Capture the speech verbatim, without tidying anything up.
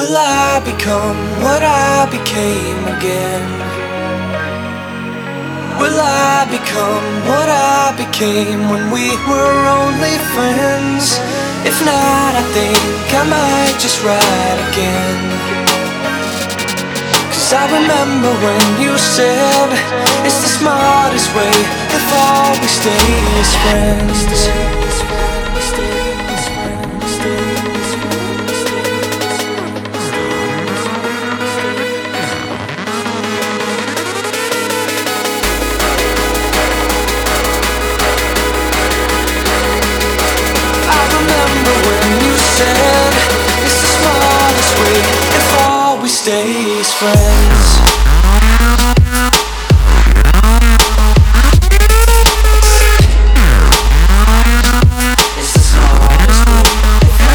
Will I become what I became again? Will I become what I became when we were only friends? If not, I think I might just write again. Cause I remember when you said it's the smartest way if all we stay as friends.